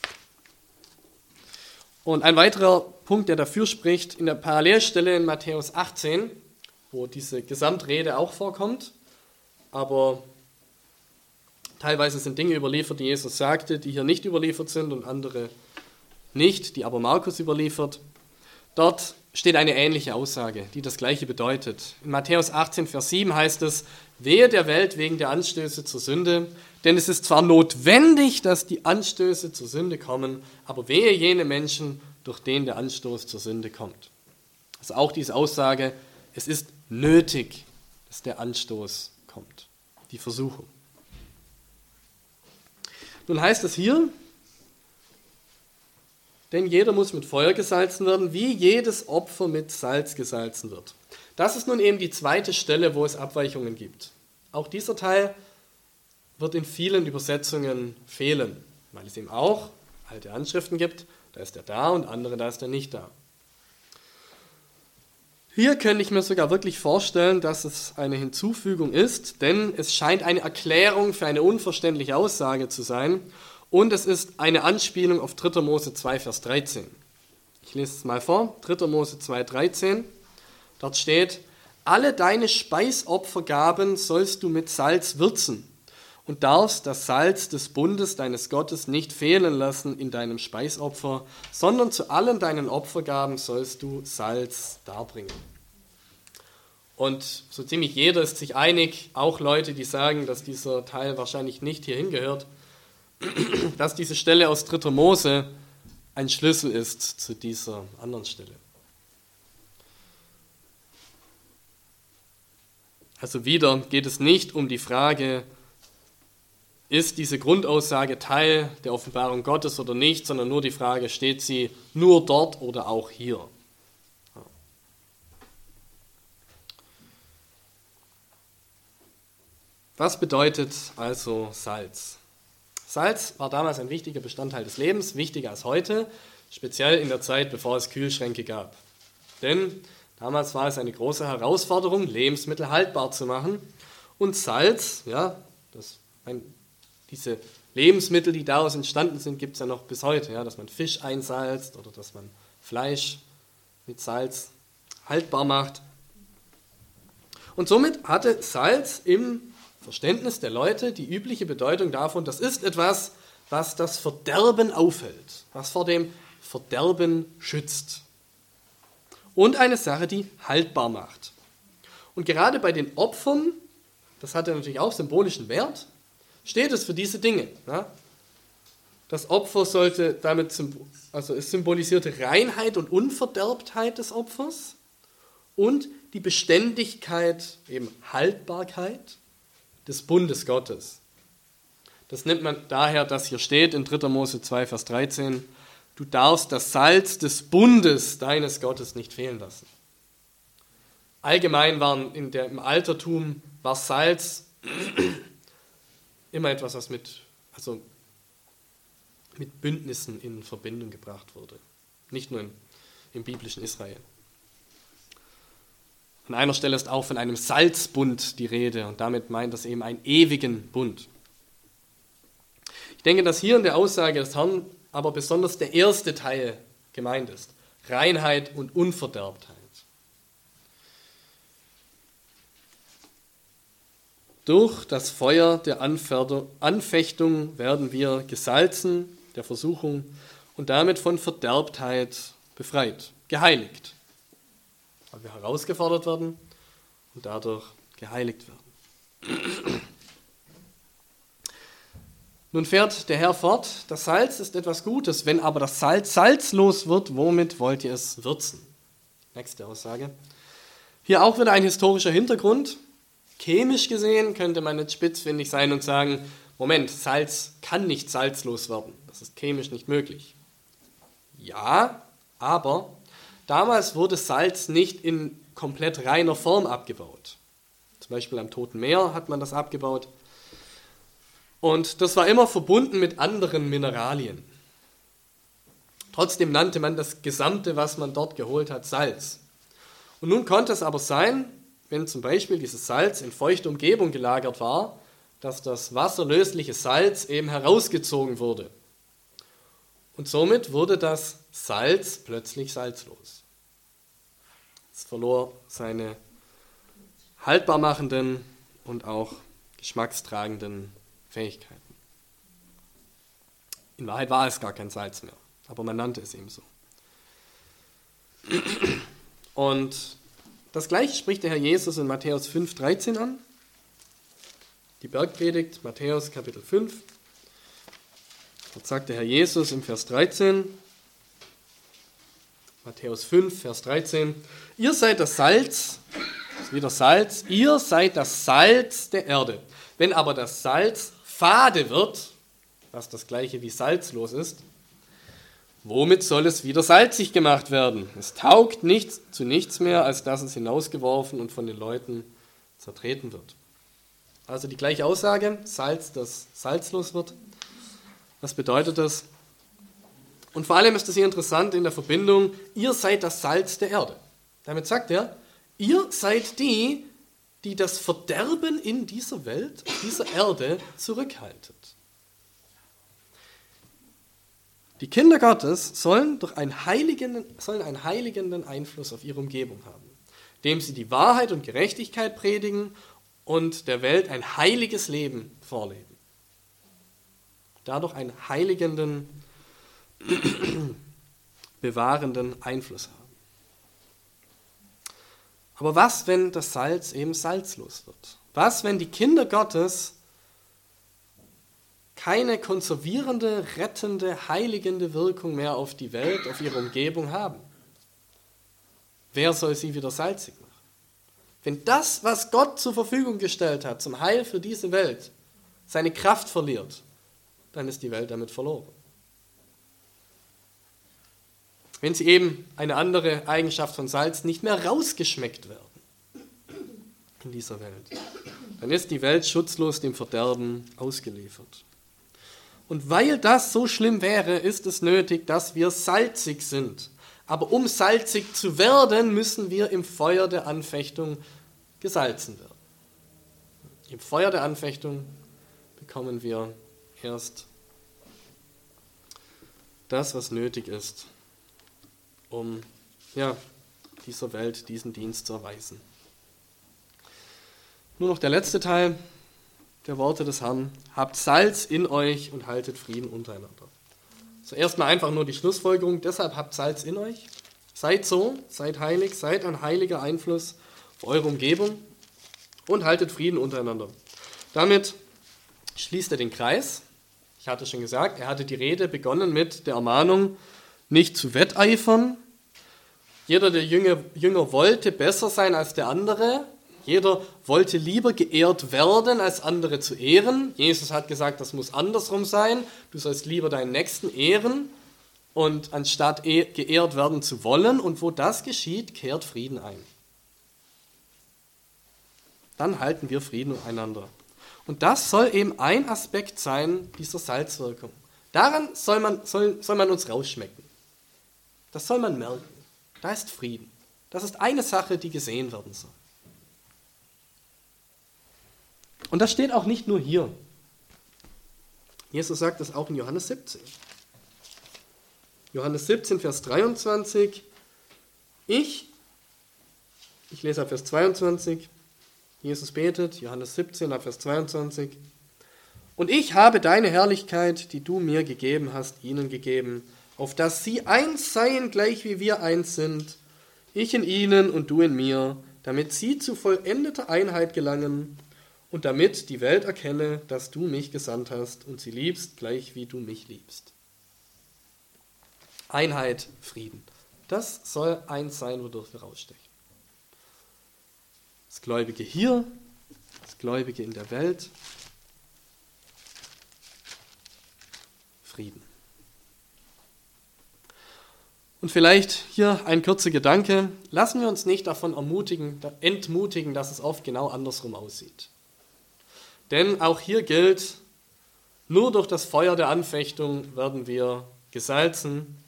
Und ein weiterer Punkt, der dafür spricht, in der Parallelstelle in Matthäus 18, wo diese Gesamtrede auch vorkommt, aber teilweise sind Dinge überliefert, die Jesus sagte, die hier nicht überliefert sind und andere nicht, die aber Markus überliefert. Dort steht eine ähnliche Aussage, die das Gleiche bedeutet. In Matthäus 18, Vers 7 heißt es: Wehe der Welt wegen der Anstöße zur Sünde, denn es ist zwar notwendig, dass die Anstöße zur Sünde kommen, aber wehe jene Menschen, durch denen der Anstoß zur Sünde kommt. Also auch diese Aussage, es ist nötig, dass der Anstoß kommt, die Versuchung. Nun heißt es hier, denn jeder muss mit Feuer gesalzen werden, wie jedes Opfer mit Salz gesalzen wird. Das ist nun eben die zweite Stelle, wo es Abweichungen gibt. Auch dieser Teil wird in vielen Übersetzungen fehlen, weil es eben auch alte Handschriften gibt, da ist er da und andere, da ist er nicht da. Hier könnte ich mir sogar wirklich vorstellen, dass es eine Hinzufügung ist, denn es scheint eine Erklärung für eine unverständliche Aussage zu sein und es ist eine Anspielung auf 3. Mose 2, Vers 13. Ich lese es mal vor, 3. Mose 2, 13. Dort steht: Alle deine Speisopfergaben sollst du mit Salz würzen und darfst das Salz des Bundes deines Gottes nicht fehlen lassen in deinem Speisopfer, sondern zu allen deinen Opfergaben sollst du Salz darbringen. Und so ziemlich jeder ist sich einig, auch Leute, die sagen, dass dieser Teil wahrscheinlich nicht hierhin gehört, dass diese Stelle aus 3. Mose ein Schlüssel ist zu dieser anderen Stelle. Also wieder geht es nicht um die Frage, ist diese Grundaussage Teil der Offenbarung Gottes oder nicht, sondern nur die Frage, steht sie nur dort oder auch hier? Was bedeutet also Salz? Salz war damals ein wichtiger Bestandteil des Lebens, wichtiger als heute, speziell in der Zeit, bevor es Kühlschränke gab. Denn damals war es eine große Herausforderung, Lebensmittel haltbar zu machen. Und Salz, ja, diese Lebensmittel, die daraus entstanden sind, gibt es ja noch bis heute, ja, dass man Fisch einsalzt oder dass man Fleisch mit Salz haltbar macht. Und somit hatte Salz im Verständnis der Leute die übliche Bedeutung davon, das ist etwas, was das Verderben aufhält, was vor dem Verderben schützt. Und eine Sache, die haltbar macht. Und gerade bei den Opfern, das hat ja natürlich auch symbolischen Wert, steht es für diese Dinge. Ja? Das Opfer sollte damit, es symbolisierte Reinheit und Unverderbtheit des Opfers und die Beständigkeit, eben Haltbarkeit des Bundes Gottes. Das nennt man daher, dass hier steht in 3. Mose 2, Vers 13, du darfst das Salz des Bundes deines Gottes nicht fehlen lassen. Allgemein waren im Altertum war Salz immer etwas, was mit Bündnissen in Verbindung gebracht wurde. Nicht nur im biblischen Israel. An einer Stelle ist auch von einem Salzbund die Rede und damit meint das eben einen ewigen Bund. Ich denke, dass hier in der Aussage des Herrn aber besonders der erste Teil gemeint ist. Reinheit und Unverderbtheit. Durch das Feuer der Anfechtung werden wir gesalzen, der Versuchung, und damit von Verderbtheit befreit, geheiligt. Weil wir herausgefordert werden und dadurch geheiligt werden. Nun fährt der Herr fort, das Salz ist etwas Gutes, wenn aber das Salz salzlos wird, womit wollt ihr es würzen? Nächste Aussage. Hier auch wieder ein historischer Hintergrund. Chemisch gesehen könnte man jetzt spitzfindig sein und sagen, Moment, Salz kann nicht salzlos werden. Das ist chemisch nicht möglich. Ja, aber damals wurde Salz nicht in komplett reiner Form abgebaut. Zum Beispiel am Toten Meer hat man das abgebaut. Und das war immer verbunden mit anderen Mineralien. Trotzdem nannte man das Gesamte, was man dort geholt hat, Salz. Und nun konnte es aber sein, wenn zum Beispiel dieses Salz in feuchter Umgebung gelagert war, dass das wasserlösliche Salz eben herausgezogen wurde. Und somit wurde das Salz plötzlich salzlos. Es verlor seine haltbar machenden und auch geschmackstragenden Fähigkeiten. In Wahrheit war es gar kein Salz mehr, aber man nannte es eben so. Und das Gleiche spricht der Herr Jesus in Matthäus 5,13 an. Die Bergpredigt, Matthäus Kapitel 5. Dort sagt der Herr Jesus im Vers 13, Matthäus 5, Vers 13, ihr seid das Salz, das ist wieder Salz, ihr seid das Salz der Erde. Wenn aber das Salz fade wird, was das Gleiche wie salzlos ist, womit soll es wieder salzig gemacht werden? Es taugt zu nichts mehr, als dass es hinausgeworfen und von den Leuten zertreten wird. Also die gleiche Aussage, Salz, das salzlos wird. Was bedeutet das? Und vor allem ist es hier interessant in der Verbindung, ihr seid das Salz der Erde. Damit sagt er, ihr seid die, die das Verderben in dieser Welt, dieser Erde zurückhaltet. Die Kinder Gottes sollen einen heiligenden Einfluss auf ihre Umgebung haben, indem sie die Wahrheit und Gerechtigkeit predigen und der Welt ein heiliges Leben vorleben. Dadurch einen heiligenden, bewahrenden Einfluss haben. Aber was, wenn das Salz eben salzlos wird? Was, wenn die Kinder Gottes keine konservierende, rettende, heiligende Wirkung mehr auf die Welt, auf ihre Umgebung haben? Wer soll sie wieder salzig machen? Wenn das, was Gott zur Verfügung gestellt hat, zum Heil für diese Welt, seine Kraft verliert, dann ist die Welt damit verloren. Wenn sie eben eine andere Eigenschaft von Salz nicht mehr rausgeschmeckt werden in dieser Welt, dann ist die Welt schutzlos dem Verderben ausgeliefert. Und weil das so schlimm wäre, ist es nötig, dass wir salzig sind. Aber um salzig zu werden, müssen wir im Feuer der Anfechtung gesalzen werden. Im Feuer der Anfechtung bekommen wir erst das, was nötig ist, um dieser Welt diesen Dienst zu erweisen. Nur noch der letzte Teil der Worte des Herrn. Habt Salz in euch und haltet Frieden untereinander. Zuerst mal einfach nur die Schlussfolgerung. Deshalb habt Salz in euch. Seid so, seid heilig, seid ein heiliger Einfluss auf eure Umgebung und haltet Frieden untereinander. Damit schließt er den Kreis. Ich hatte schon gesagt, er hatte die Rede begonnen mit der Ermahnung, nicht zu wetteifern. Jeder der Jünger wollte besser sein als der andere. Jeder wollte lieber geehrt werden, als andere zu ehren. Jesus hat gesagt, das muss andersrum sein. Du sollst lieber deinen Nächsten ehren, und anstatt geehrt werden zu wollen. Und wo das geschieht, kehrt Frieden ein. Dann halten wir Frieden untereinander. Und das soll eben ein Aspekt sein dieser Salzwirkung. Daran soll man uns rausschmecken. Das soll man merken. Da ist Frieden. Das ist eine Sache, die gesehen werden soll. Und das steht auch nicht nur hier. Jesus sagt das auch in Johannes 17. Johannes 17, Vers 23. Ich lese ab Vers 22. Jesus betet, Johannes 17, ab Vers 22. Und ich habe deine Herrlichkeit, die du mir gegeben hast, ihnen gegeben, auf dass sie eins seien, gleich wie wir eins sind, ich in ihnen und du in mir, damit sie zu vollendeter Einheit gelangen und damit die Welt erkenne, dass du mich gesandt hast und sie liebst, gleich wie du mich liebst. Einheit, Frieden. Das soll eins sein, wodurch wir rausstechen. Das Gläubige hier, das Gläubige in der Welt. Frieden. Und vielleicht hier ein kurzer Gedanke. Lassen wir uns nicht davon entmutigen, dass es oft genau andersrum aussieht. Denn auch hier gilt, nur durch das Feuer der Anfechtung werden wir gesalzen.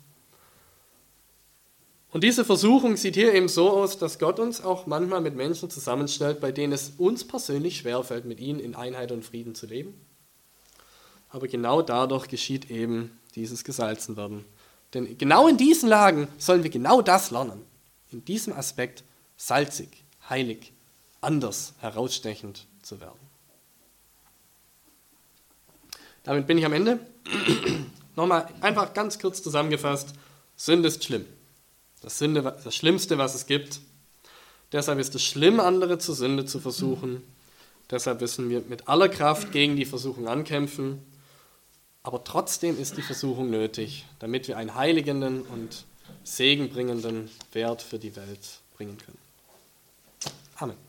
Und diese Versuchung sieht hier eben so aus, dass Gott uns auch manchmal mit Menschen zusammenstellt, bei denen es uns persönlich schwerfällt, mit ihnen in Einheit und Frieden zu leben. Aber genau dadurch geschieht eben dieses Gesalzenwerden. Denn genau in diesen Lagen sollen wir genau das lernen. In diesem Aspekt salzig, heilig, anders, herausstechend zu werden. Damit bin ich am Ende. Nochmal einfach ganz kurz zusammengefasst. Sünde ist schlimm. Das Schlimmste, was es gibt. Deshalb ist es schlimm, andere zur Sünde zu versuchen. Deshalb müssen wir mit aller Kraft gegen die Versuchung ankämpfen. Aber trotzdem ist die Versuchung nötig, damit wir einen heiligenden und segenbringenden Wert für die Welt bringen können. Amen.